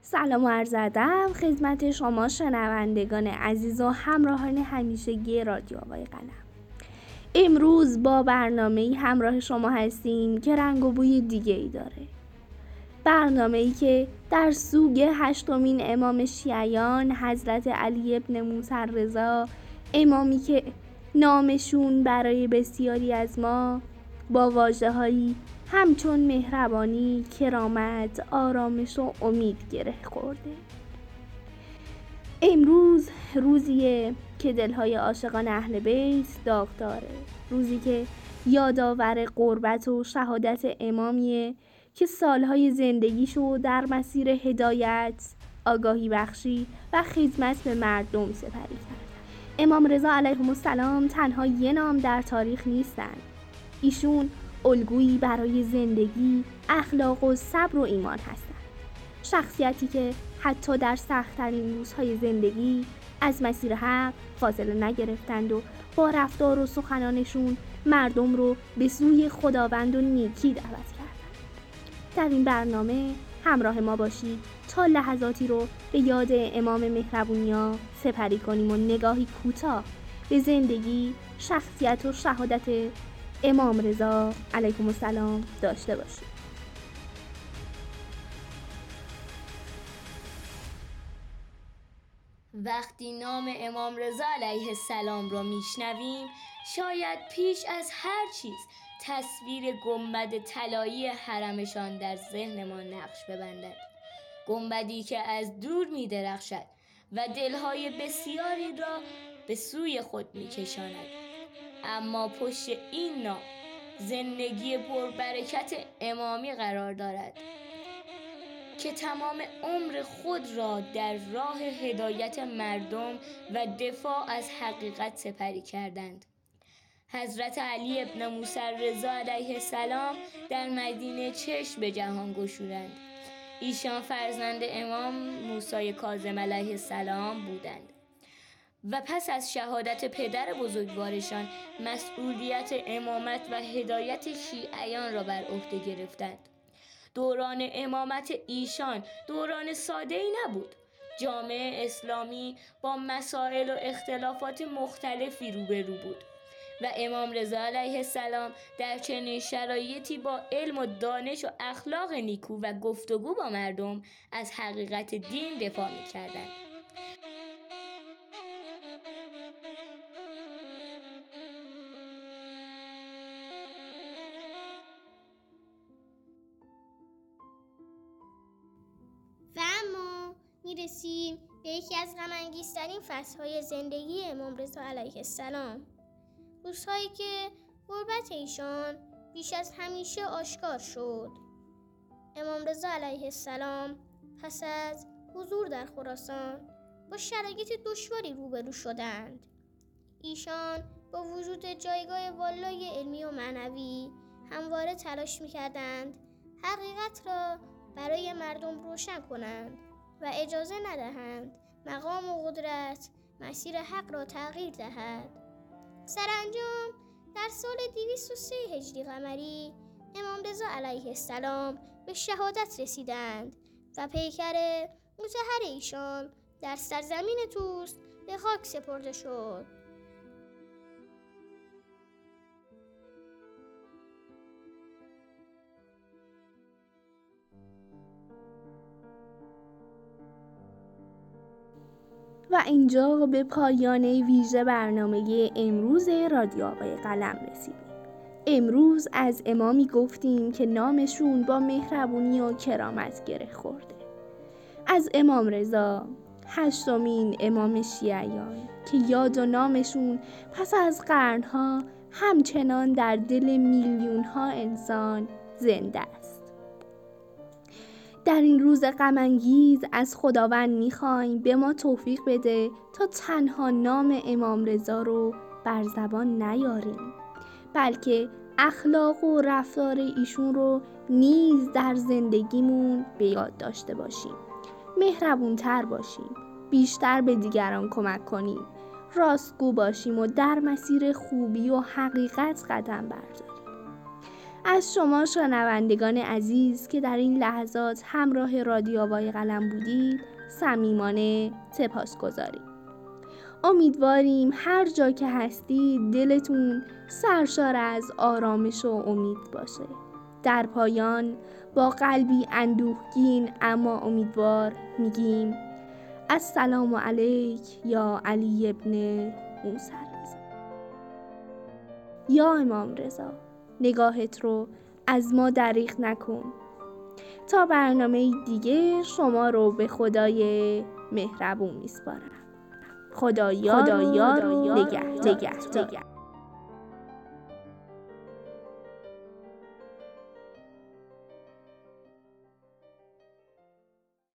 سلام و عرض ادب خدمت شما شنوندگان عزیز و همراهان همیشگی رادیو آوای قلم. امروز با برنامه‌ای همراه شما هستیم که رنگ و بوی دیگه‌ای داره. برنامه‌ای که در سوگ 8مین امام شیعیان حضرت علی ابن موسی رضا، امامی که نامشون برای بسیاری از ما با واژه‌هایی همچون مهربانی، کرامت، آرامش و امید گره خورده. امروز روزیه که دلهای عاشقان اهل بیت داغ داره. روزی که یادآور قربت و شهادت امامیه که سالهای زندگیشو در مسیر هدایت، آگاهی بخشی و خدمت به مردم سپری کرد. امام رضا علیه السلام تنها یه نام در تاریخ نیستن. ایشون الگویی برای زندگی، اخلاق و صبر و ایمان هستند. شخصیتی که حتی در سخت‌ترین روزهای زندگی از مسیر حق فاصله نگرفتند و با رفتار و سخنانشون مردم رو به سوی خداوند و نیکی دعوت کردند. در این برنامه همراه ما باشید تا لحظاتی رو به یاد امام مهربونیا سپری کنیم و نگاهی کوتاه به زندگی، شخصیت و شهادت امام رضا علیه السلام داشته باشیم. وقتی نام امام رضا علیه السلام را میشنویم، شاید پیش از هر چیز تصویر گنبد طلایی حرمشان در ذهنمان نقش ببندد. گنبدی که از دور می‌درخشد و دلهای بسیاری را به سوی خود می‌کشاند. اما پشت این نام زندگی پربرکت امامی قرار دارد که تمام عمر خود را در راه هدایت مردم و دفاع از حقیقت سپری کردند. حضرت علی ابن موسی رضا علیه السلام در مدینه چشم به جهان گشودند. ایشان فرزند امام موسی کاظم علیه السلام بودند و پس از شهادت پدر بزرگوارشان مسئولیت امامت و هدایت شیعیان را بر عهده گرفتند. دوران امامت ایشان دوران ساده‌ای نبود. جامعه اسلامی با مسائل و اختلافات مختلفی روبرو بود و امام رضا علیه السلام در چنین شرایطی با علم و دانش و اخلاق نیکو و گفتگو با مردم از حقیقت دین دفاع می‌کردند. و اما میرسیم به یکی از غم‌انگیزترین فصل‌های زندگی امام رضا علیه السلام. روزهایی که غربت ایشان بیش از همیشه آشکار شد. امام رضا علیه السلام پس از حضور در خراسان با شرایط دشواری روبرو شدند. ایشان با وجود جایگاه والای علمی و معنوی همواره تلاش می‌کردند حقیقت را برای مردم روشن کنند و اجازه ندهند مقام و قدرت مسیر حق را تغییر دهد. سرانجام در سال 203 هجری قمری امام رضا علیه السلام به شهادت رسیدند و پیکر مطهر ایشان در سرزمین طوس به خاک سپرده شد. و اینجا به پایان ویژه برنامه امروز رادیو آوای قلم رسیدیم. امروز از امامی گفتیم که نامشون با مهربونی و کرامت گره خورده. از امام رضا 8مین امام شیعیان که یاد و نامشون پس از قرنها همچنان در دل میلیون‌ها انسان زنده است. در این روز غم‌انگیز از خداوند می‌خوایم به ما توفیق بده تا تنها نام امام رضا رو بر زبان نیاریم، بلکه اخلاق و رفتار ایشون رو نیز در زندگیمون به یاد داشته باشیم. مهربون‌تر باشیم، بیشتر به دیگران کمک کنیم، راستگو باشیم و در مسیر خوبی و حقیقت قدم برداریم. از شما شنوندگان عزیز که در این لحظات همراه رادیو آوای قلم بودید صمیمانه سپاسگزاریم. امیدواریم هر جا که هستید دلتون سرشار از آرامش و امید باشه. در پایان با قلبی اندوهگین اما امیدوار میگیم السلام علیک یا علی ابن موسی رضا. یا امام رضا، نگاهت رو از ما دریغ نکن. تا برنامه دیگه شما رو به خدای مهربون میسپارم. خدایا رو نگهدار.